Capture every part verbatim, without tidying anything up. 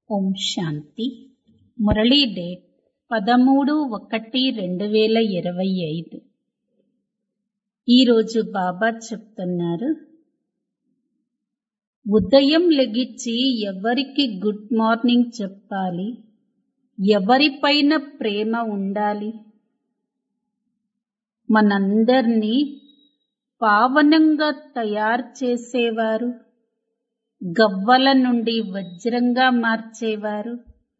ఓం శాంతి. Murali date పదమూడు ఒకటి రెండు వేల ఇరవై ఐదు. ఈరోజు బాబా చెప్తున్నారు, ఉదయం లెగిచి ఎవరికి గుడ్ మార్నింగ్ చెప్పాలి, ఎవరిపైన ప్రేమ ఉండాలి. మనందర్నీ పావనంగా తయారు చేసేవారు, గవ్వల నుండి వజ్రంగా మార్చేవారు,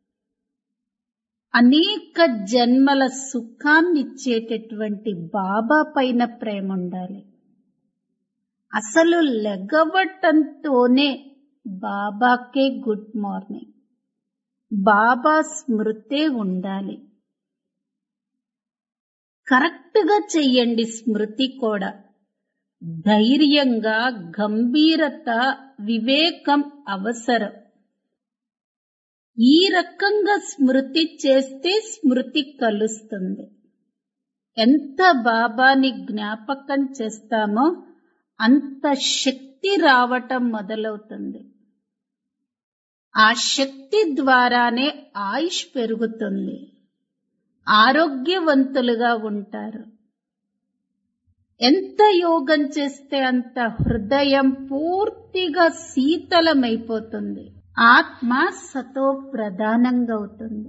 అనేక జన్మల సుఖాన్నిచ్చేటటువంటి బాబా పైన ప్రేమ ఉండాలి. అసలు లెగవటంతోనే బాబాకే గుడ్ మార్నింగ్, బాబా స్మృతే ఉండాలి. కరెక్ట్ గా చెయ్యండి. స్మృతి కూడా ధైర్యంగా, గంభీరత, వివేకం అవసరం. ఈ రకంగా స్మృతి చేస్తే స్మృతి కలుస్తుంది. ఎంత బాబాని జ్ఞాపకం చేస్తామో అంత శక్తి రావటం మొదలవుతుంది. ఆ శక్తి ద్వారానే ఆయుష్ పెరుగుతుంది, ఆరోగ్యవంతులుగా ఉంటారు. ఎంత యోగం చేస్తే అంత హృదయం పూర్తిగా శీతలమైపోతుంది, ఆత్మ సతో ప్రధానంగా అవుతుంది.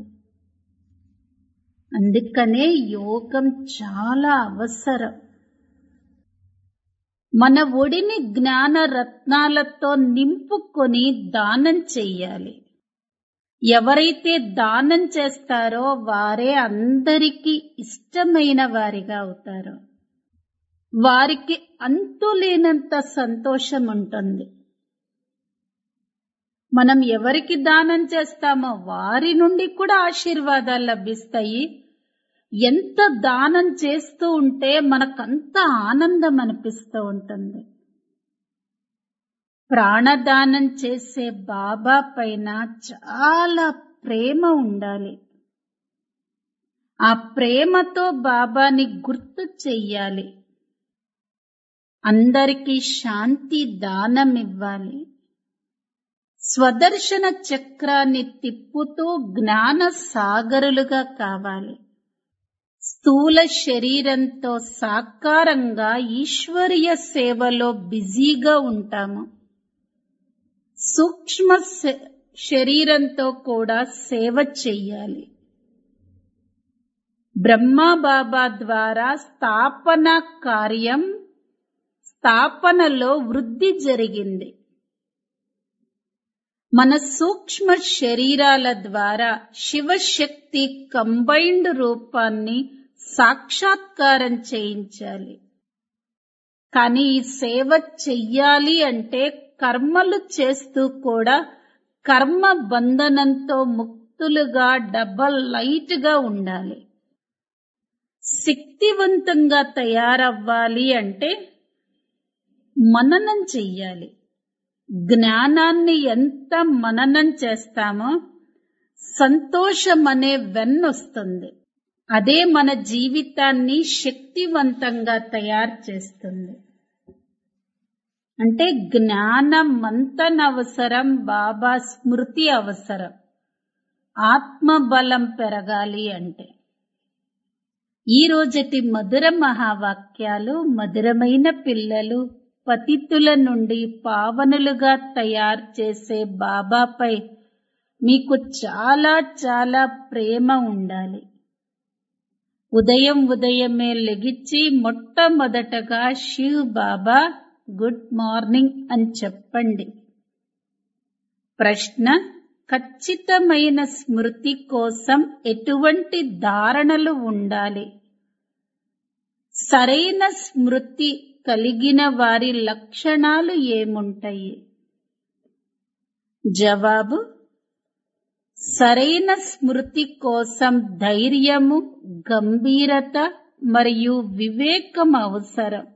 అందుకనే యోగం చాలా అవసరం. మన ఒడిని జ్ఞాన రత్నాలతో నింపుకొని దానం చెయ్యాలి. ఎవరైతే దానం చేస్తారో వారే అందరికీ ఇష్టమైన వారిగా అవుతారు. వారికి అంతులేనంత సంతోషం ఉంటుంది. మనం ఎవరికి దానం చేస్తామో వారి నుండి కూడా ఆశీర్వాదాలు లభిస్తాయి. ఎంత దానం చేస్తూ ఉంటే మనకంత ఆనందం అనిపిస్తూ ఉంటుంది. ప్రాణదానం చేసే బాబా పైన చాలా ప్రేమ ఉండాలి. ఆ ప్రేమతో బాబాని గుర్తు చెయ్యాలి. అందరికీ శాంతి దానం ఇవ్వాలి. స్వదర్శన చక్రాన్ని తిప్పుతూ జ్ఞాన సాగరులుగా కావాలి. స్థూల శరీరంతో సాకారంగా ఈశ్వరీయ సేవలో బిజీగా ఉంటాము. సూక్ష్మ శరీరంతో కూడా సేవ చెయ్యాలి. బ్రహ్మా బాబా ద్వారా స్థాపన కార్యం స్థాపనలో వృద్ధి జరిగింది. మన సూక్ష్మ శరీరాల ద్వారా శివశక్తి కంబైన్డ్ రూపాన్ని సాక్షాత్కారం చేయించాలి. కానీ ఈ సేవ చెయ్యాలి అంటే కర్మలు చేస్తూ కూడా కర్మ బంధనంతో ముక్తులుగా డబల్ లైట్ గా ఉండాలి. శక్తివంతంగా తయారవ్వాలి అంటే మననం చెయ్యాలి. జ్ఞానాన్ని ఎంత మననం చేస్తామో సంతోషం అనే వెన్నొస్తుంది. అదే మన జీవితాన్ని శక్తివంతంగా తయారు చేస్తుంది. అంటే జ్ఞానం మంతన అవసరం, బాబా స్మృతి అవసరం. ఆత్మబలం పెరగాలి అంటే ఈ రోజటి మధుర మహావాక్యాలు, మధురమైన పిల్లలు పతితుల నుండి పావనులుగా తయారు చేసే బాబాపై మీకు చాలా చాలా ప్రేమ ఉండాలి. ఉదయం ఉదయమే లెగిచి మొట్టమొదటగా శివ్ బాబా గుడ్ మార్నింగ్ అని చెప్పండి. ప్రశ్న: ఖచ్చితమైన స్మృతి కోసం ఎటువంటి ధారణలు ఉండాలి? సరైన స్మృతి కలిగిన వారి లక్షణాలు ఏముంటాయి? జవాబు: సరైన స్మృతి కోసం ధైర్యము, గంభీరత మరియు వివేకం అవసరం.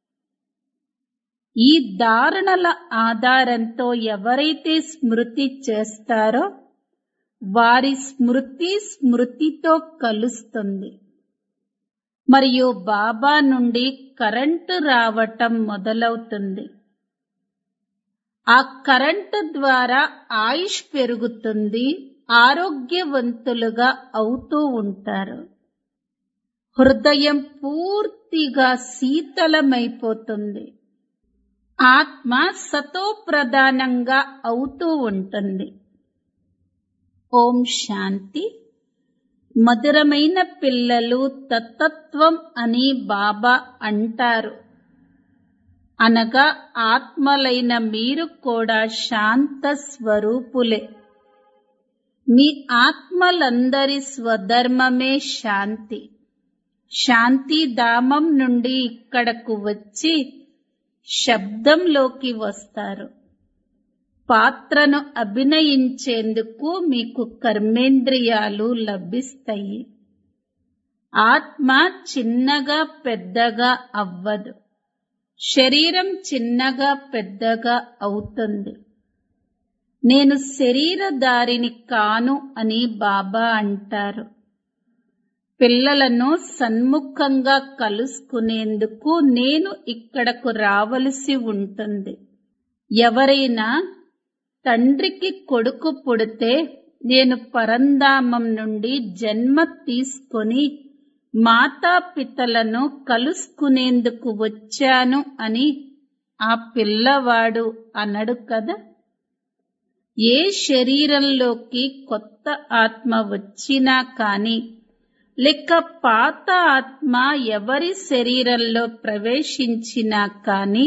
ఈ ధారణల ఆధారంతో ఎవరైతే స్మృతి చేస్తారో వారి స్మృతి స్మృతితో కలుస్తుంది మరియు బాబా నుండి కరెంటు రావటం మొదలవుతుంది. ఆ కరెంటు ద్వారా ఆయుష్ పెరుగుతుంది, ఆరోగ్యవంతులుగా అవుతూ ఉంటారు. హృదయం పూర్తిగా శీతలమైపోతుంది. ఆత్మ సతో ప్రధానంగా అవుతూ ఉంటుంది. ఓం శాంతి. మధురమైన పిల్లలు తత్తత్వం అని బాబా అంటారు. అనగా ఆత్మలైన మీరు కూడా శాంత స్వరూపులే. మీ ఆత్మలందరి స్వధర్మమే శాంతి. శాంతిధామం నుండి ఇక్కడకు వచ్చి శబ్దంలోకి వస్తారు. పాత్రను అభినయించేందుకు మీకు కర్మేంద్రియాలు లభిస్తాయి. ఆత్మ చిన్నగా పెద్దగా అవ్వదు. శరీరం చిన్నగా పెద్దగా అవుతుంది. నేను శరీరధారిని కాను అని బాబా అంటారు. పిల్లలను సన్ముఖంగా కలుసుకునేందుకు నేను ఇక్కడకు రావలసి ఉంటుంది. ఎవరైనా తండ్రికి కొడుకు పుడితే నేను పరంధామం నుండి జన్మ తీసుకొని మాతాపితలను కలుసుకునేందుకు వచ్చాను అని ఆ పిల్లవాడు అనడు కదా. ఏ శరీరంలోకి కొత్త ఆత్మ వచ్చినా కాని లేక పాత ఆత్మ ఎవరి శరీరంలో ప్రవేశించినా కాని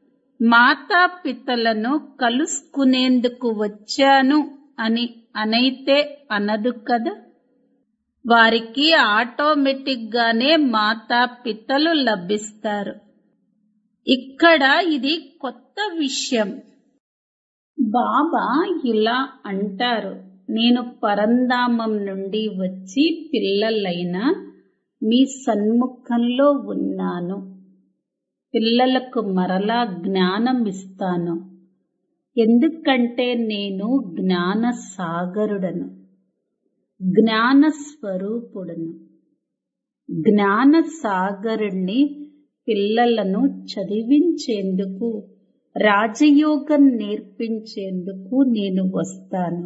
మాతాపితలను కలుసుకునేందుకు వచ్చాను అని అనైతే అనదు కదా. వారికి ఆటోమేటిక్ గానే మాతాపితలు లభిస్తారు. ఇక్కడ ఇది కొత్త విషయం. బాబా ఇలా అంటారు, నేను పరంధామం నుండి వచ్చి పిల్లలైన మీ సన్ముఖంలో ఉన్నాను. పిల్లలకు మరలా జ్ఞానం ఇస్తాను. ఎందుకంటే నేను జ్ఞాన సాగరుడను, జ్ఞాన స్వరూపుడను. జ్ఞాన సాగరుణ్ణి పిల్లలను చదివించేందుకు, రాజయోగం నేర్పించేందుకు నేను వస్తాను.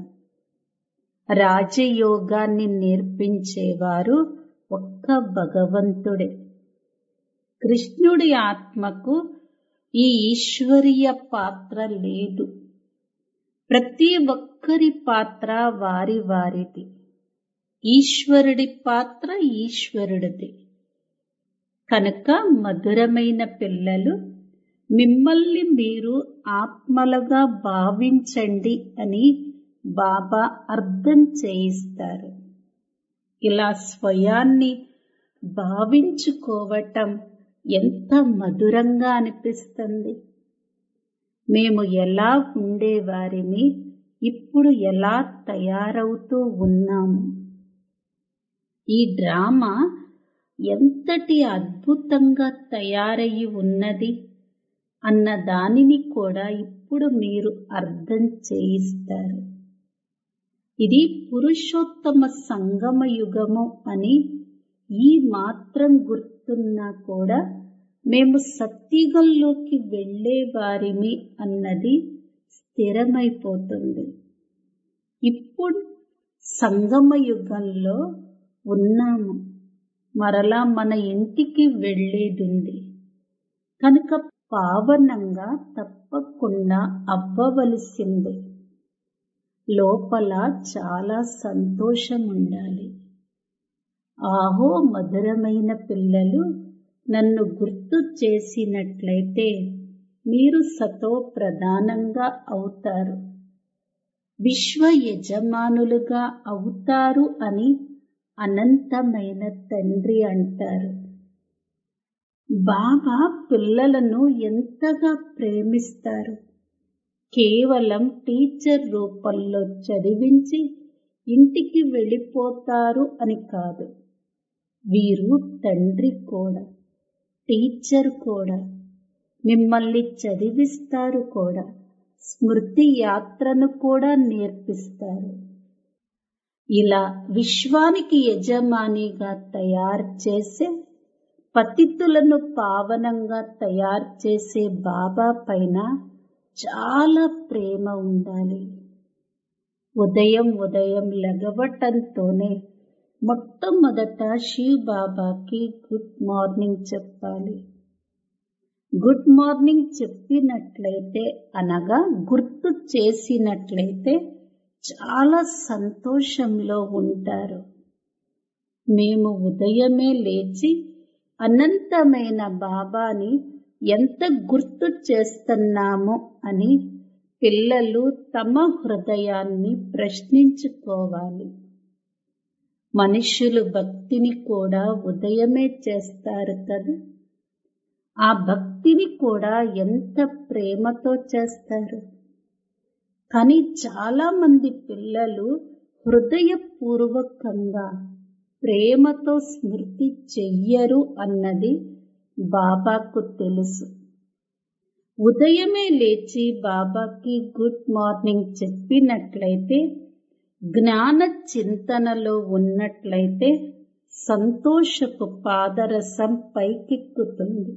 రాజయోగాన్ని నేర్పించేవారు ఒక్క భగవంతుడే. కృష్ణుడి ఆత్మకు ఈ ఈశ్వరీయ పాత్ర లేదు. ప్రతి ఒక్కరి పాత్ర వారి వారిది. ఈశ్వరుడి పాత్ర ఈశ్వరుడిది. కనుక మధురమైన పిల్లలు, మిమ్మల్ని మీరు ఆత్మలుగా భావించండి అని బాబా అర్థం చేయిస్తారు. ఇలా స్వయాన్ని భావించుకోవటం ఎంత మధురంగా అనిపిస్తుంది. మేము ఎలా ఉండేవారిని, ఇప్పుడు ఎలా తయారవుతూ ఉన్నాము. ఈ డ్రామా ఎంతటి అద్భుతంగా తయారయి ఉన్నది అన్న దానిని కూడా ఇప్పుడు మీరు అర్థం చేయిస్తారు. ఇది పురుషోత్తమ సంగమ యుగము అని ఈ మాత్రం గుర్తున్నా కూడా మేము సత్యుగంలోకి వెళ్ళేవారిమి అన్నది స్థిరమైపోతుంది. ఇప్పుడు సంగమ యుగంలో ఉన్నాము. మరలా మన ఇంటికి వెళ్ళేదుంది. కనుక పావనంగా తప్పకుండా అవ్వవలసిందే. లోపల చాలా సంతోషం ఉండాలి. ఆహో మధురమైన పిల్లలు, నన్ను గుర్తు చేసినట్లయితే మీరు సతో ప్రధానంగా అవుతారు, విశ్వ యజమానులుగా అవుతారు అని అనంతమైన తండ్రి అంటారు. బాబా పిల్లలను ఎంతగా ప్రేమిస్తారు. కేవలం టీచర్ రూపంలో చదివించి ఇంటికి వెళ్ళిపోతారు అని కాదు. వీరు తండ్రి కూడా, టీచర్ కూడా, మిమ్మల్ని చదివిస్తారు కూడా, స్మృతి యాత్రను కూడా నేర్పిస్తారు. ఇలా విశ్వానికి యజమానిగా తయారు చేసే, పతితులను పావనంగా తయారు చేసే బాబా పైన చాలా ప్రేమ ఉండాలి. ఉదయం ఉదయం లెగవటంతోనే మొట్టమొదట శివ్ బాబాకి గుడ్ మార్నింగ్ చెప్పాలి. గుడ్ మార్నింగ్ చెప్పినట్లయితే అనగా గుర్తు చేసినట్లయితే చాలా సంతోషంలో ఉంటారు. మేము ఉదయమే లేచి అనంతమైన బాబాని ఎంత గుర్తు చేస్తున్నామో అని పిల్లలు తమ హృదయాన్ని ప్రశ్నించుకోవాలి. మనుషులు భక్తిని కూడా ఉదయమే చేస్తారు కదా. ఆ భక్తిని కూడా ఎంత ప్రేమతో చేస్తారు. కానీ చాలా మంది పిల్లలు హృదయపూర్వకంగా ప్రేమతో స్మృతి చెయ్యరు అన్నది బాబాకు తెలుసు. ఉదయమే లేచి బాబాకి గుడ్ మార్నింగ్ చెప్పినట్లయితే, జ్ఞాన చింతనలో ఉన్నట్లయితే సంతోషపు పాదరసం పైకెక్కుతుంది.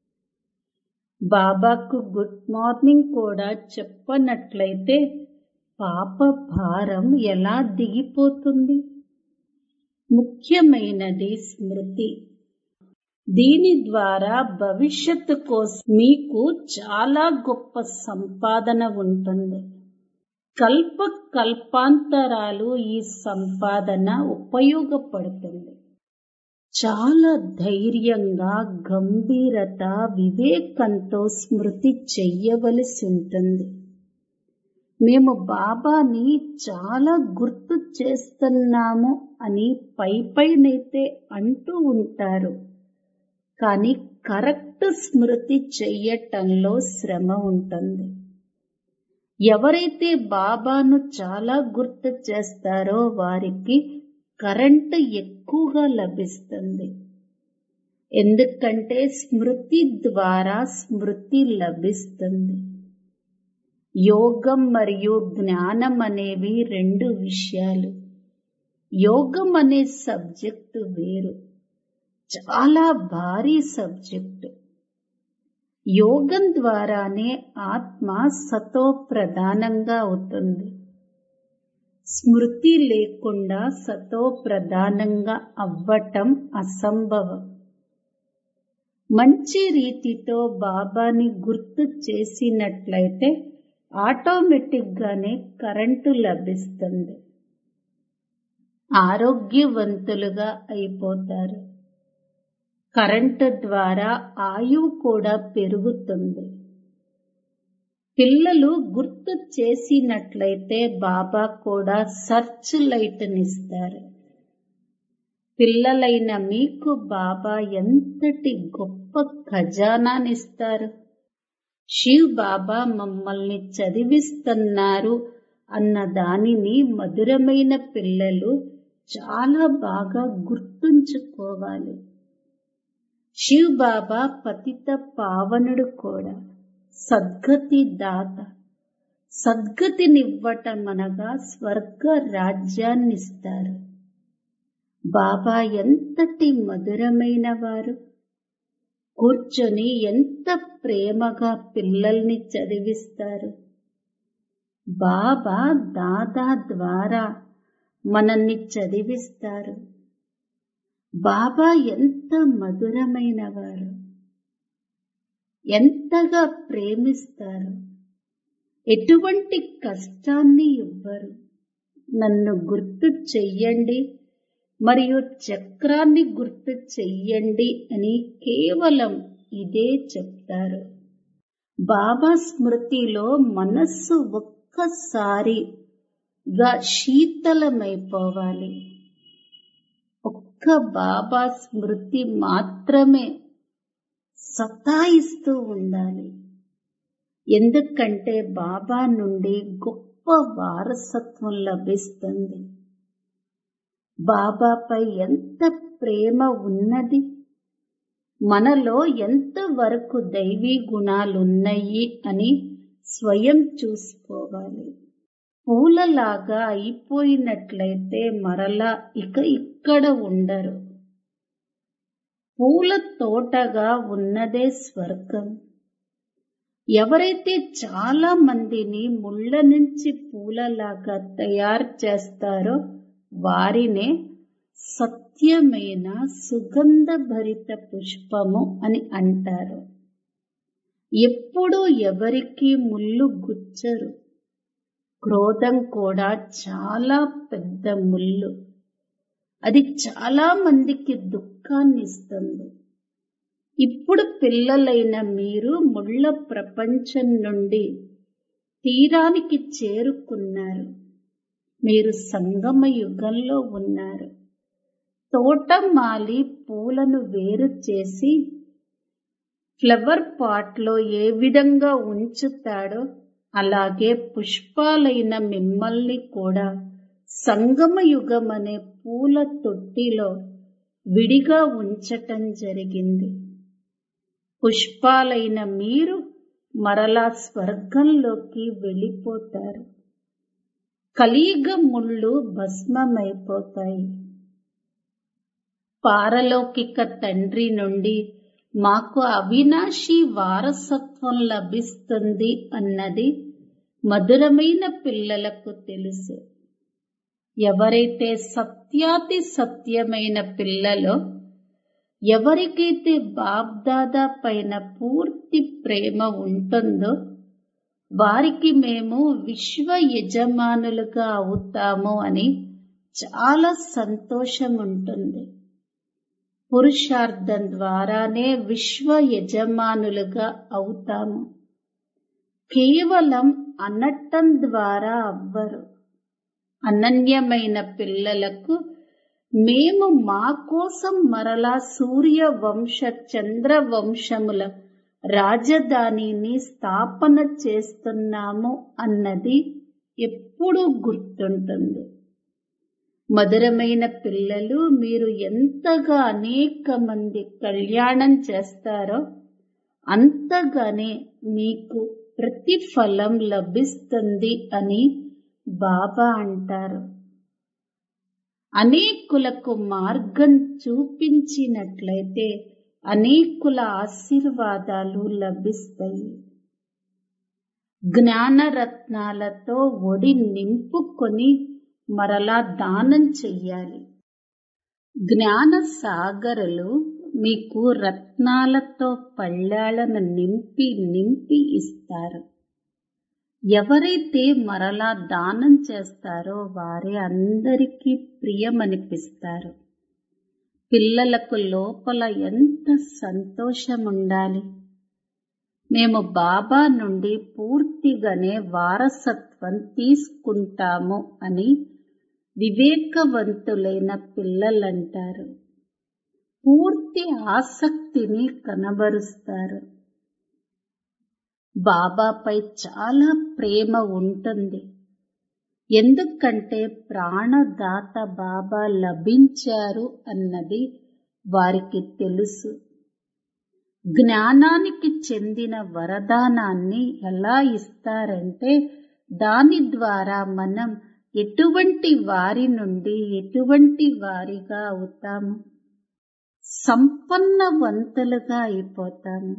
బాబాకు గుడ్ మార్నింగ్ కూడా చెప్పనట్లయితే పాప భారం ఎలా దిగిపోతుంది? ముఖ్యమైనది స్మృతి. దీని ద్వారా భవిష్యత్తు కోసం మీకు చాలా గొప్ప సంపాదన ఉంటుంది. కల్ప కల్పాంతరాలు ఈ సంపాదన ఉపయోగపడుతుంది. చాలా ధైర్యంగా, గంభీరత, వివేకంతో స్మృతి చెయ్యవలసి ఉంటుంది. మేము బాబాని చాలా గుర్తు చేస్తున్నాము అని పై పైనైతే అంటూ ఉంటారు. కానీ కరెక్ట్ స్మృతి చెయ్యటంలో శ్రమ ఉంటుంది. ఎవరైతే బాబాను చాలా గుర్తు చేస్తారో వారికి కరెంటు ఎక్కువగా లభిస్తుంది. ఎందుకంటే స్మృతి ద్వారా స్మృతి లభిస్తుంది. యోగం మరియు జ్ఞానం అనేవి రెండు విషయాలు. యోగం అనే సబ్జెక్టు వేరు, చాలా భారీ సబ్జెక్టు. యోగం ద్వారానే ఆత్మ సతో ప్రధానంగా అవుతుంది. స్మృతి లేకుండా సతో ప్రధానంగా అవ్వటం అసంభవం. మంచి రీతితో బాబాని గుర్తు చేసినట్లయితే ఆటోమేటిక్ గానే కరెంటు లభిస్తుంది. ఆరోగ్యవంతులుగా అయిపోతారు. కరెంటు ద్వారా ఆయువు కూడా పెరుగుతుంది. పిల్లలు గుర్తు చేసినట్లయితే బాబా కూడా సర్చ్ లైట్ నిస్తారు. పిల్లలైన మీకు బాబా ఎంతటి గొప్ప ఖజానానిస్తారు. శివ్ బాబా మమ్మల్ని చదివిస్తున్నారు అన్న దానిని మధురమైన పిల్లలు చాలా బాగా గుర్తుంచుకోవాలి. శివ్ బాబా పతిత పావనుడు కూడా, సద్గతి దాత. సద్గతినివ్వటమనగా స్వర్గ రాజ్యాన్నిస్తారు. బాబా ఎంతటి మధురమైన వారు. కూర్చొని ఎంత ప్రేమగా పిల్లల్ని చదివిస్తారు. బాబా దాదా ద్వారా మనల్ని చదివిస్తారు. బాబా ఎంత మధురమైన వారు, ఎంతగా ప్రేమిస్తారు. ఎటువంటి కష్టాన్ని ఇవ్వరు. నన్ను గుర్తు చెయ్యండి మరియు చక్రాన్ని గుర్తు చెయ్యండి అని కేవలం ఇదే చెప్తారు. బాబా స్మృతిలో మనస్సు ఒక్కసారిగా శీతలమైపోవాలి. ఒక్క బాబా స్మృతి మాత్రమే సతాయిస్తూ ఉండాలి. ఎందుకంటే బాబా నుండి గొప్ప వారసత్వం లభిస్తుంది. బాబాపై ఎంత ప్రేమ ఉన్నది, మనలో ఎంత వరకు దైవీ గుణాలున్నాయి అని స్వయం చూసుకోవాలి. పూలలాగా అయిపోయినట్లయితే మరలా ఇక ఇక్కడ ఉండరు. పూల తోటగా ఉన్నదే స్వర్గం. ఎవరైతే చాలా మందిని ముళ్ళ నుంచి పూలలాగా తయారు చేస్తారో వారినే సత్యమైన సుగంధ భరిత పుష్పము అని అంటారు. ఎప్పుడూ ఎవరికి ముళ్ళు గుచ్చరు. క్రోధం కూడా చాలా పెద్ద ముళ్ళు. అది చాలా మందికి దుఃఖాన్ని ఇస్తుంది. ఇప్పుడు పిల్లలైన మీరు ముళ్ళ ప్రపంచం నుండి తీరానికి చేరుకున్నారు. మీరు సంగమ యుగంలో ఉన్నారు. తోటమాలి పూలను వేరు చేసి ఫ్లవర్ పాట్ లో ఏ విధంగా ఉంచుతాడో అలాగే పుష్పాలైన మిమ్మల్ని కూడా సంగమ యుగం అనే పూల తొట్టిలో విడిగా ఉంచటం జరిగింది. పుష్పాలైన మీరు మరలా స్వర్గంలోకి వెళ్ళిపోతారు. కలియుగ ముళ్ళు భస్మమైపోతాయి. పారలౌకిక తండ్రి నుండి మాకు అవినాశి వారసత్వం లభిస్తుంది అన్నది మధురమైన పిల్లలకు తెలుసు. ఎవరైతే సత్యాతి సత్యమైన పిల్లలో, ఎవరికైతే బాబ్దాదా పైన పూర్తి ప్రేమ ఉంటుందో వారికి మేము విశ్వ యజమానులుగా అవుతాము అని చాలా సంతోషం ఉంటుంది. పురుషార్థం ద్వారానే విశ్వ యజమానులుగా అవుతాము. కేవలం అనటం ద్వారా అవ్వరు. అనన్యమైన పిల్లలకు మేము మా కోసం మరలా సూర్య వంశ చంద్ర వంశముల రాజధానిని స్థాపన చేస్తున్నాము అన్నది ఎప్పుడూ గుర్తుంటుంది. మధురమైన పిల్లలు, మీరు ఎంతగా అనేక మంది కళ్యాణం చేస్తారో అంతగానే మీకు ప్రతిఫలం లభిస్తుంది అని బాబా అంటారు. అనేకులకు మార్గం చూపించినట్లయితే అనేకుల ఆశీర్వాదాలు లభిస్తాయి. జ్ఞానరత్నాలతో ఒడి నింపుకొని మరలా దానం చెయ్యాలి. జ్ఞాన సాగరులు మీకు రత్నాలతో పళ్ళాలను నింపి నింపి ఇస్తారు. ఎవరైతే మరలా దానం చేస్తారో వారే అందరికీ ప్రియమనిపిస్తారు. పిల్లలకు లోపల ఎంత సంతోషముండాలి. మేము బాబా నుండి పూర్తిగానే వారసత్వం తీసుకుంటాము అని వివేకవంతులైన పిల్లలంటారు. పూర్తి ఆసక్తిని కనబరుస్తారు. బాబాపై చాలా ప్రేమ ఉంటుంది. ఎందుకంటే ప్రాణదాత బాబా లభించారు అన్నది వారికి తెలుసు. జ్ఞానానికి చెందిన వరదానాన్ని ఎలా ఇస్తారంటే దాని ద్వారా మనం ఎటువంటి వారి నుండి ఎటువంటి వారిగా అవుతాము, సంపన్నవంతులుగా అయిపోతాము.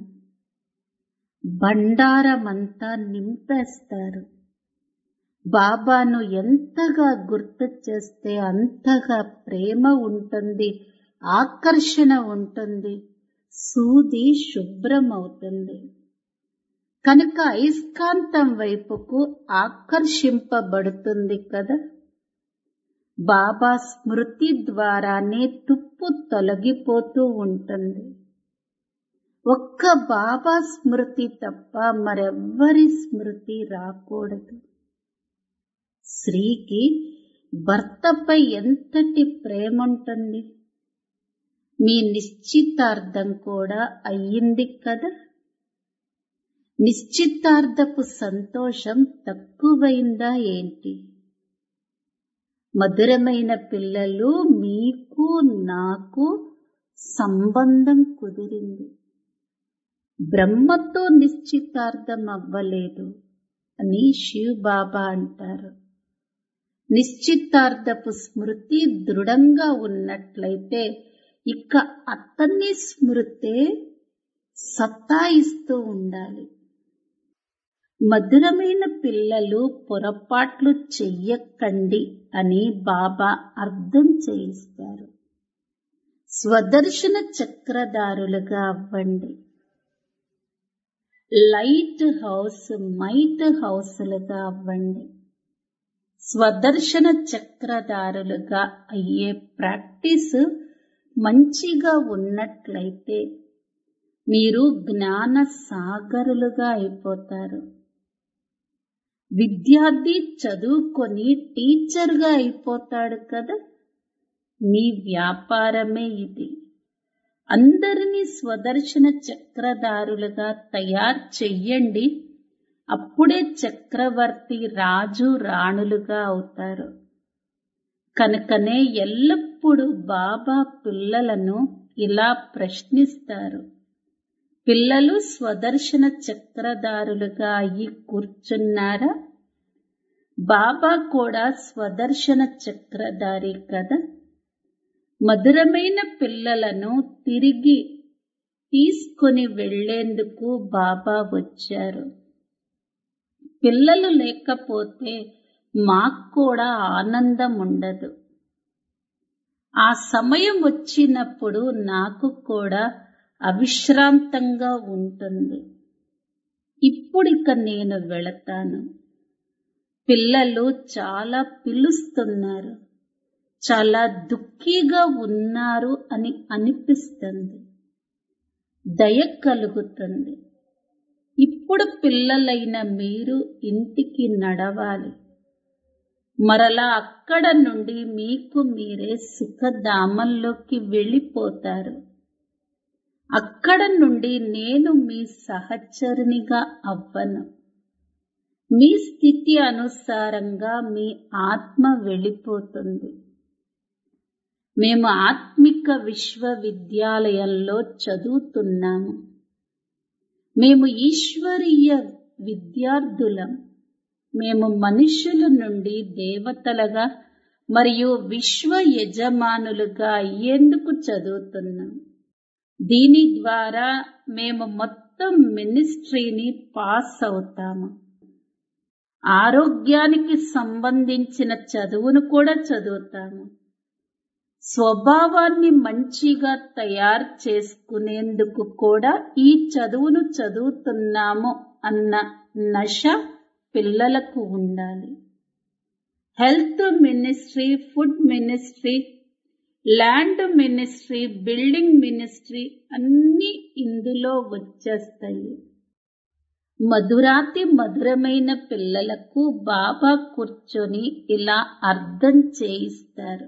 బండారమంతా నింపేస్తారు. బాబాను ఎంతగా గుర్తు చేస్తే అంతగా ప్రేమ ఉంటుంది, ఆకర్షణ ఉంటుంది, సూది శుభ్రమవుతుంది. కనుక అయస్కాంతం వైపుకు ఆకర్షింపబడుతుంది కదా. బాబా స్మృతి ద్వారానే తుప్పు తొలగిపోతూ ఉంటుంది. ఒక్క బాబా స్మృతి తప్ప మరెవ్వరి స్మృతి రాకూడదు. స్త్రీకి భర్తపై ఎంతటి ప్రేమ ఉంటుంది. మీ నిశ్చితార్థం కూడా అయ్యింది కదా. నిశ్చితార్థపు సంతోషం తక్కువైందా ఏంటి? మధురమైన పిల్లలు, మీకు నాకు సంబంధం కుదిరింది. బ్రహ్మతో నిశ్చితార్థం అవ్వలేదు అని శివ్ బాబా అంటారు. నిశ్చితార్థపు స్మృతి దృఢంగా ఉన్నట్లయితే ఇక అతన్ని స్మృతే సత్తాయిస్తూ ఉండాలి. మధురమైన పిల్లలు పొరపాట్లు చెయ్యకండి అని బాబా అర్థం చేయిస్తారు. స్వదర్శన చక్రధారులుగా అవ్వండి. లైట్ హౌస్ మైట్ హౌస్లుగా అవ్వండి. స్వదర్శన చక్రధారులుగా అయ్యే ప్రాక్టీస్ మంచిగా ఉన్నట్లయితే మీరు జ్ఞాన సాగరులుగా అయిపోతారు. విద్యార్థి చదువుకొని టీచర్గా అయిపోతాడు కదా. మీ వ్యాపారమే ఇది. అందరినీ స్వదర్శన చక్రధారులుగా తయారు చెయ్యండి. అప్పుడే చక్రవర్తి రాజు రాణులుగా అవుతారు. కనుకనే ఎల్లప్పుడూ బాబా పిల్లలను ఇలా ప్రశ్నిస్తారు. పిల్లలు స్వదర్శన చక్రధారులుగా అయ్యి కూర్చున్నారా? బాబా కూడా స్వదర్శన చక్రధారి కదా. మధురమైన పిల్లలను తిరిగి తీసుకొని వెళ్లేందుకు బాబా వచ్చారు. పిల్లలు లేకపోతే మాకు కూడా ఆనందం ఉండదు. ఆ సమయం వచ్చినప్పుడు నాకు కూడా అవిశ్రాంతంగా ఉంటుంది. ఇప్పుడిక నేను వెళతాను. పిల్లలు చాలా పిలుస్తున్నారు. చాలా దుఃఖీగా ఉన్నారు అని అనిపిస్తుంది. దయ కలుగుతుంది. ఇప్పుడు పిల్లలైన మీరు ఇంటికి నడవాలి. మరలా అక్కడ నుండి మీకు మీరే సుఖధామంలోకి వెళ్ళిపోతారు. అక్కడ నుండి నేను మీ సహచరునిగా అవ్వను. మీ స్థితి అనుసారంగా మీ ఆత్మ వెళ్ళిపోతుంది. మేము ఆత్మిక విశ్వవిద్యాలయంలో చదువుతున్నాము. మేము ఈశ్వరీయ విద్యార్థులం. మేము మనుషుల నుండి దేవతలుగా మరియు విశ్వ యజమానులుగా అయ్యేందుకు చదువుతున్నాం. దీని ద్వారా మేము మొత్తం మినిస్ట్రీని పాస్ అవుతాము. ఆరోగ్యానికి సంబంధించిన చదువును కూడా చదువుతాము. స్వభావాన్ని మంచిగా తయారు చేసుకునేందుకు కూడా ఈ చదువును చదువుతున్నాము అన్న నశ పిల్లలకు ఉండాలి. Health ministry, food ministry, land ministry, building ministry అన్నీ ఇందులో వచ్చేస్తాయి. మధురాతి మధురమైన పిల్లలకు బాబా కూర్చొని ఇలా అర్థం చేయిస్తారు.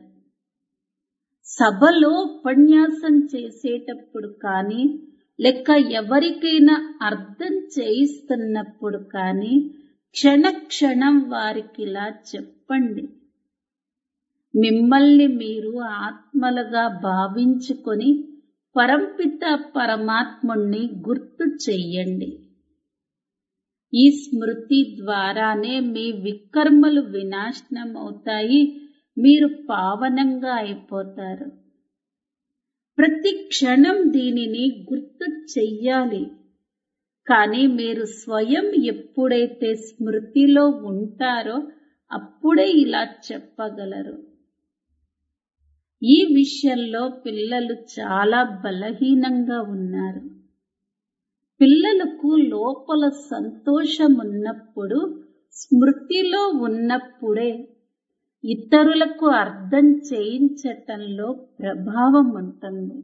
సభలో ఉపన్యాసం చేసేటప్పుడు కానీ లేక ఎవరికైనా అర్థం చేయిస్తున్నప్పుడు కానీ క్షణ క్షణం వారికిలా చెప్పండి. మిమ్మల్ని మీరు ఆత్మలుగా భావించుకొని పరంపిత పరమాత్ముణ్ణి గుర్తు చెయ్యండి. ఈ స్మృతి ద్వారానే మీ వికర్మలు వినాశనం అవుతాయి. మీరు పావనంగా అయిపోతారు. ప్రతి క్షణం దీనిని గుర్తు చెయ్యాలి. కానీ మీరు స్వయం ఎప్పుడైతే స్మృతిలో ఉంటారో అప్పుడే ఇలా చెప్పగలరు. ఈ విషయంలో పిల్లలు చాలా బలహీనంగా ఉన్నారు. పిల్లలకు లోపల సంతోషం ఉన్నప్పుడు, స్మృతిలో ఉన్నప్పుడే ఇతరులకు అర్థం చేయించటంలో ప్రభావం ఉంటుంది.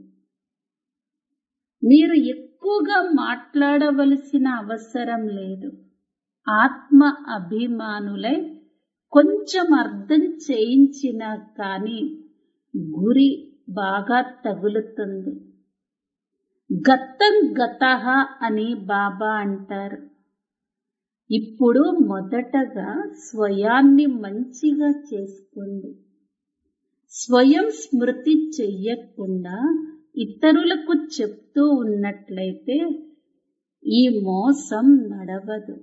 మీరు ఎక్కువగా మాట్లాడవలసిన అవసరం లేదు. ఆత్మ అభిమానులై కొంచెం అర్థం చేయించినా కానీ గురి బాగా తగులుతుంది. గతం గతః అని బాబా అంటారు. ఇప్పుడు మొదటగా స్వయాన్ని మంచిగా చేసుకోండి. స్వయం స్మృతి చెయ్యకుండా ఇతరులకు చెప్తూ ఉన్నట్లయితే ఈ మోసం నడవదు.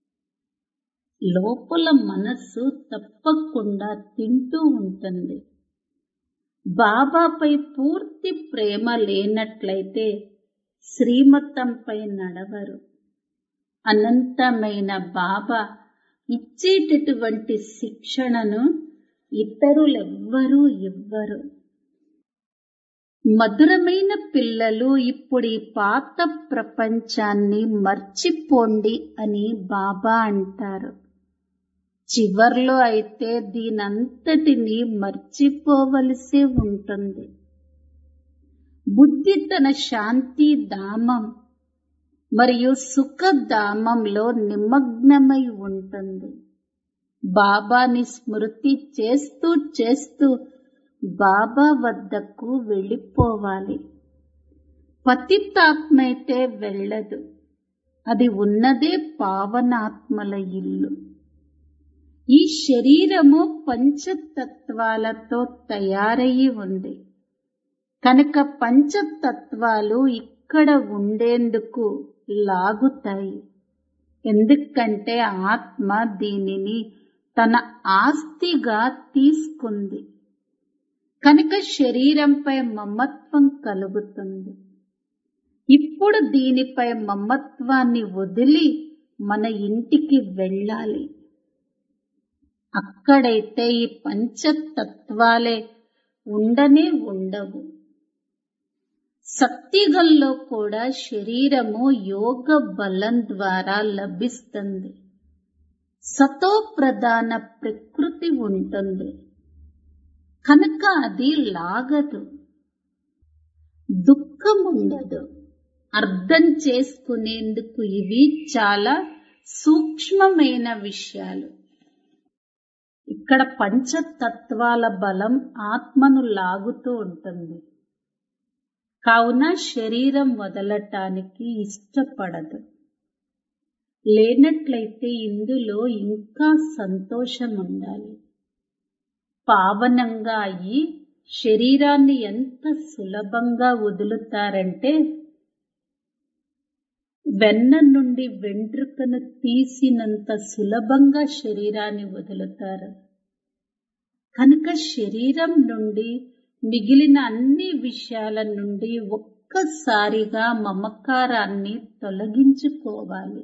లోపల మనస్సు తప్పకుండా తింటూ ఉంటుంది. బాబాపై పూర్తి ప్రేమ లేనట్లయితే శ్రీమతంపై నడవరు. అనంతమైన బాబా ఇచ్చేటటువంటి శిక్షణను ఇతరులెవ్వరూ ఇవ్వరు. మధురమైన పిల్లలు, ఇప్పుడు ఈ పాత ప్రపంచాన్ని మర్చిపోండి అని బాబా అంటారు. చివర్లో అయితే దీనంతటినీ మర్చిపోవలసి ఉంటుంది. బుద్ధి తన శాంతి ధామం మరియు సుఖధామంలో నిమగ్నమై ఉంటుంది. బాబాని స్మృతి చేస్తూ చేస్తూ బాబా వద్దకు వెళ్ళిపోవాలి. పతితాత్మైతే వెళ్ళదు. అది ఉన్నదే పావనాత్మల ఇల్లు. ఈ శరీరము పంచతత్వాలతో తయారయి ఉంది కనుక పంచతత్వాలు ఇక్కడ ఉండేందుకు లాగుతాయి. ఎందుకంటే ఆత్మ దీనిని తన ఆస్తిగా తీసుకుంది కనుక శరీరంపై మమత్వం కలుగుతుంది. ఇప్పుడు దీనిపై మమత్వాన్ని వదిలి మన ఇంటికి వెళ్ళాలి. అక్కడైతే ఈ పంచతత్వాలే ఉండనే ఉండవు. సత్యుగంలో కూడా శరీరము యోగ బలం ద్వారా లభిస్తుంది. సతో ప్రధాన ప్రకృతి ఉంటుంది కనుక అది లాగదు. దుఃఖం ఉండదు. అర్థం చేసుకునేందుకు ఇవి చాలా సూక్ష్మమైన విషయాలు. ఇక్కడ పంచతత్వాల బలం ఆత్మను లాగుతూ ఉంటుంది కావున శరీరం వదలటానికి ఇష్టపడదు. లేనట్లయితే ఇందులో ఇంకా సంతోషం ఉండాలి. పావనంగా అయ్యి శరీరాన్ని ఎంత సులభంగా వదులుతారంటే వెన్న నుండి వెంట్రుకను తీసినంత సులభంగా శరీరాన్ని వదులుతారు. కనుక శరీరం నుండి మిగిలిన అన్ని విషయాల నుండి ఒక్కసారిగా మమకారాన్ని తొలగించుకోవాలి.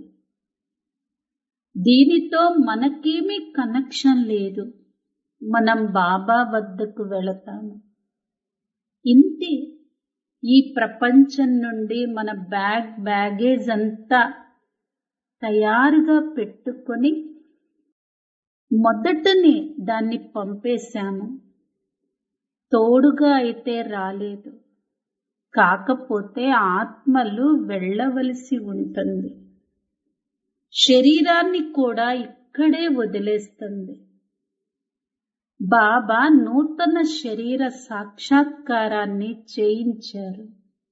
దీనితో మనకేమీ కనెక్షన్ లేదు. మనం బాబా వద్దకు వెళతాము. ఇంతే. ఈ ప్రపంచం నుండి మన బ్యాగ్ బ్యాగేజ్ అంతా తయారుగా పెట్టుకొని మొదటనే దాన్ని పంపేశాము. తోడుగా అయితే రాలేదు. కాకపోతే ఆత్మలు వెళ్ళవలసి ఉంటుంది. శరీరాన్ని కూడా ఇక్కడే వదిలేస్తుంది. బాబా నూతన శరీర సాక్షాత్కారాన్ని చేయించారు.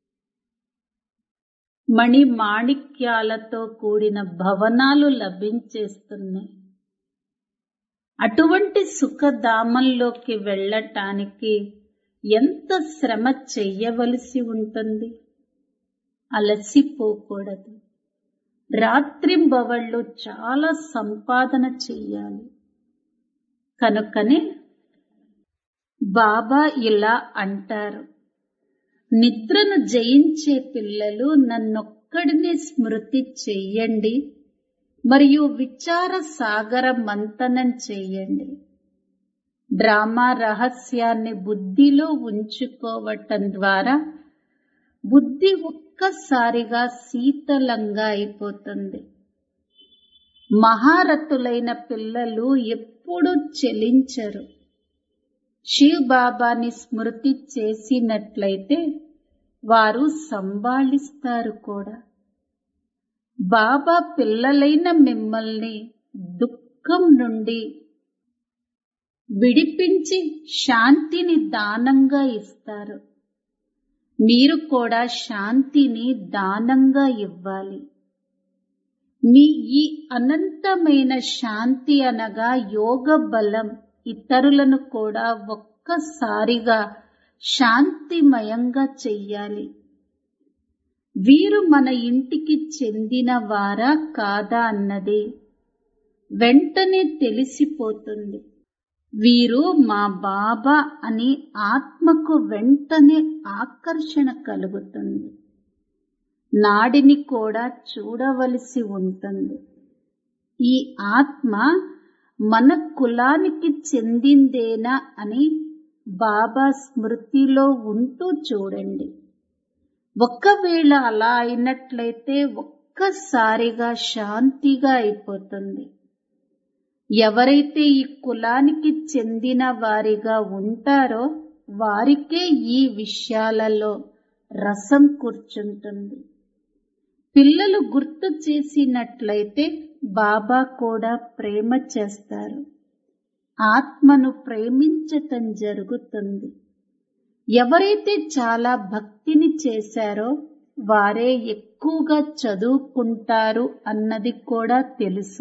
మణి మాణిక్యాలతో కూడిన భవనాలు లభించేస్తున్నాయి. అటువంటి సుఖధామంలోకి వెళ్ళటానికి ఎంత శ్రమ చెయ్యవలసి ఉంటుంది. అలసిపోకూడదు. రాత్రింబవళ్ళు చాలా సంపాదన చెయ్యాలి. కనుకనే బాబా ఇలా అంటారు, నిద్రను జయించే పిల్లలు నన్నొక్కడిని స్మృతి చెయ్యండి మరియు విచార సాగర మంతనం చెయ్యండి. డ్రామా రహస్యాన్ని బుద్ధిలో ఉంచుకోవటం ద్వారా బుద్ధి ఒక్కసారిగా శీతలంగా అయిపోతుంది. మహారథులైన పిల్లలు ఎప్పుడూ చెలించరు. శివ్ బాబాని స్మృతి చేసినట్లయితే వారు సంభాళిస్తారు కూడా. బాబా పిల్లలైన మిమ్మల్ని దుఃఖం నుండి విడిపించి శాంతిని దానంగా ఇస్తారు. మీరు కూడా శాంతిని దానంగా ఇవ్వాలి. మీ ఈ అనంతమైన శాంతి అనగా యోగ బలం ఇతరులను కూడా ఒక్కసారిగా శాంతిమయంగా చెయ్యాలి. వీరు మన ఇంటికి చెందిన వారా కాదా అన్నది వెంటనే తెలిసిపోతుంది. వీరు మా బాబా అని ఆత్మకు వెంటనే ఆకర్షణ కలుగుతుంది. నాడిని కూడా చూడవలసి ఉంటుంది. ఈ ఆత్మ మన కులానికి చెందిందేనా అని బాబా స్మృతిలో ఉంటూ చూడండి. ఒక్కవేళ అలా అయినట్లయితే ఒక్కసారిగా శాంతిగా అయిపోతుంది. ఎవరైతే ఈ కులానికి చెందిన వారిగా ఉంటారో వారికే ఈ విషయాలలో రసం కూర్చుంటుంది. పిల్లలు గుర్తు చేసినట్లయితే బాబా కూడా ప్రేమ చేస్తారు. ఆత్మను ప్రేమించటం జరుగుతుంది. ఎవరైతే చాలా భక్తిని చేశారో వారే ఎక్కువగా చదువుకుంటారు అన్నది కూడా తెలుసు.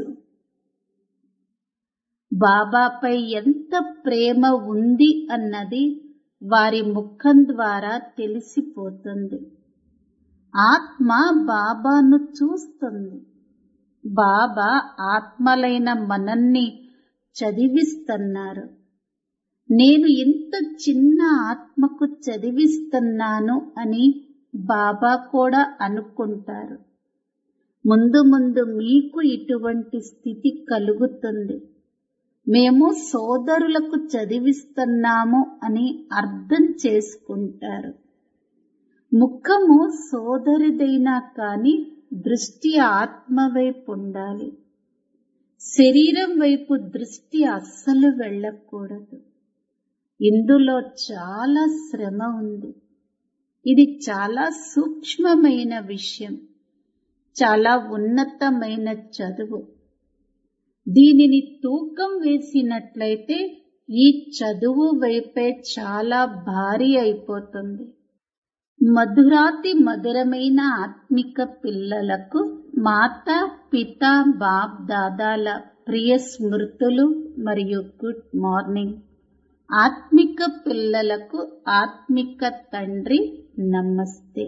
బాబాపై ఎంత ప్రేమ ఉంది అన్నది వారి ముఖం ద్వారా తెలిసిపోతుంది. ఆత్మ బాబాను చూస్తుంది. బాబా ఆత్మలైన మనల్ని చదివిస్తున్నారు. నేను ఇంత చిన్న ఆత్మకు చదివిస్తున్నాను అని బాబా కూడా అనుకుంటారు. ముందు ముందు మీకు ఇటువంటి స్థితి కలుగుతుంది. మేము సోదరులకు చదివిస్తున్నాము అని అర్థం చేసుకుంటారు. ముఖము సోదరిదైనా కాని దృష్టి ఆత్మ వైపు ఉండాలి. శరీరం వైపు దృష్టి అస్సలు వెళ్ళకూడదు. ఇందులో చాలా శ్రమ ఉంది. ఇది చాలా సూక్ష్మమైన విషయం, చాలా ఉన్నతమైన చదువు. దీనిని తూకం వేసినట్లయితే ఈ చదువు వైపే చాలా భారీ అయిపోతుంది. మధురాతి మధురమైన ఆత్మిక పిల్లలకు మాతా పిత బాప్ దాదాల ప్రియ స్మృతులు మరియు గుడ్ మార్నింగ్. ఆత్మిక పిల్లలకు ఆత్మిక తండ్రి నమస్తే.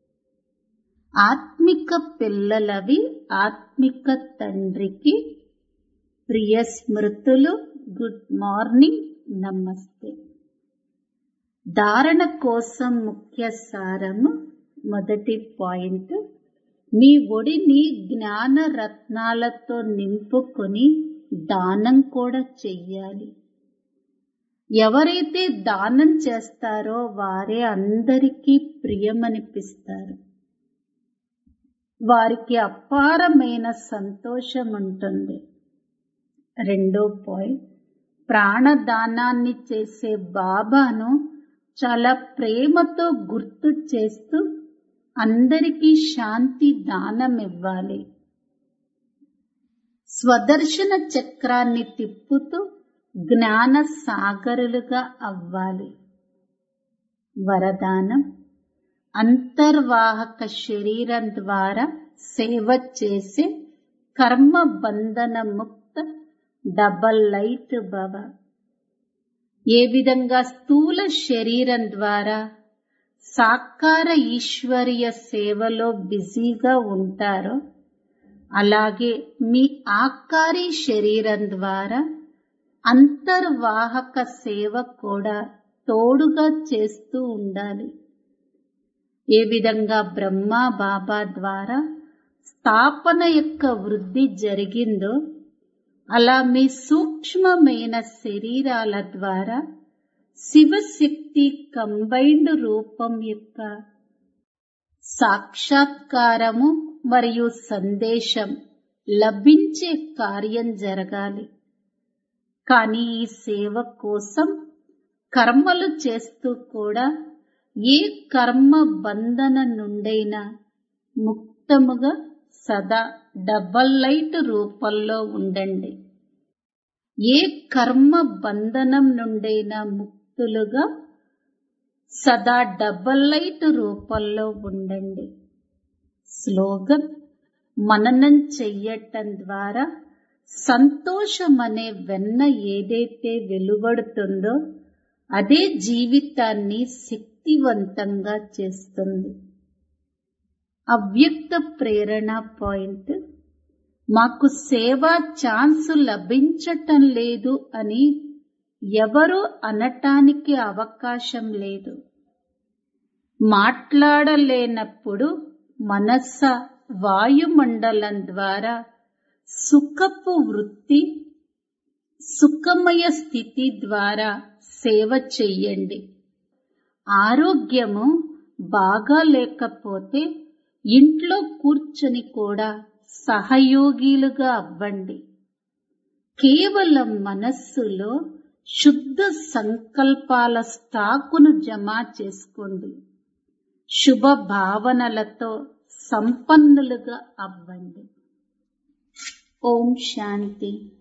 ఆత్మిక పిల్లలవి ఆత్మిక తండ్రికి ప్రియ స్మృతులు, గుడ్ మార్నింగ్, నమస్తే. ధారణ కోసం ముఖ్య సారము. మొదటి పాయింట్, మీ ఒడిని జ్ఞాన రత్నాలతో నింపుకొని దానం కూడా చెయ్యాలి. ఎవరైతే దానం చేస్తారో వారే అందరికీ ప్రియమనిపిస్తారు. వారికి అపారమైన సంతోషం ఉంటుంది. రెండో పాయింట్, ప్రాణదానాన్ని చేసే బాబాను చాలా ప్రేమతో గుర్తు చేస్తూ అందరికీ శాంతి దానం ఇవ్వాలి. స్వదర్శన చక్రాన్ని తిప్పుతూ జ్ఞాన సాగరులుగా అవ్వాలి. వరదానం, అంతర్వాహక శరీరం ద్వారా సేవ చేసే కర్మ బంధన ముక్త డబల్ లైట్ భవ. ఏ విధంగా స్థూల శరీరం ద్వారా సాకార ఈశ్వరీయ సేవలో బిజీగా ఉంటారో అలాగే మీ ఆకారి శరీరం ద్వారా అంతర్వాహక సేవ కూడా తోడుగా చేస్తూ ఉండాలి. ఏ విధంగా బ్రహ్మ బాబా ద్వారా స్థాపన యొక్క వృద్ధి జరిగిందో అలా మీ సూక్ష్మమైన శరీరాల ద్వారా శివశక్తి కంబైన్డ్ రూపం యొక్క సాక్షాత్కారము మరియు సందేశం లభించే కార్యం జరగాలి. కానీ ఈ సేవ కోసం కర్మలు చేస్తూ కూడా ఏ కర్మ బంధన నుండైనా ముక్తముగా సదా డబల్ లైట్ రూపంలో ఉండండి. ఏ కర్మ బంధనం నుండైనా ముక్తులుగా సదా డబల్ లైట్ రూపంలో ఉండండి. స్లోగన్, మననం చెయ్యటం ద్వారా సంతోషం అనే వెన్న ఏదైతే వెలువడుతుందో అదే జీవితాన్ని శక్తివంతంగా చేస్తుంది. అవ్యక్త ప్రేరణ పాయింట్, మాకు సేవా ఛాన్స్ లభించటం లేదు అని ఎవరూ అనటానికి అవకాశం లేదు. మాట్లాడలేనప్పుడు మనస వాయుమండలం ద్వారా సుఖపు వృత్తి, సుఖమయ స్థితి ద్వారా సేవ చెయ్యండి. ఆరోగ్యము బాగా లేకపోతే ఇంట్లో కూర్చొని కూడా సహయోగిలుగా అవ్వండి. కేవలం మనస్సులో శుద్ధ సంకల్పాల స్టాకును జమ చేసుకోండి. శుభ భావనలతో సంపన్నులుగా అవ్వండి. ఓం శాంతి.